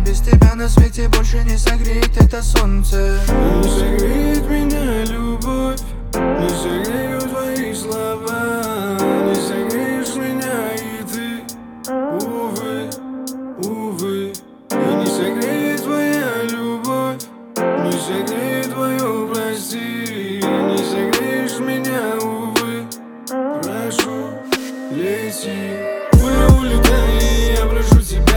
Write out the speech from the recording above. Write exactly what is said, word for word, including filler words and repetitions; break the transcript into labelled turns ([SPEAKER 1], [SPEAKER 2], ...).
[SPEAKER 1] без тебя на свете больше не согреет это солнце.
[SPEAKER 2] Не согреет меня любовь, не согреют твои слова, не согреешь меня и ты, увы, увы. И не согреет твоя любовь, не согреет твое прости, не согреешь меня, увы. Прошу, лети, улетай, я прошу тебя.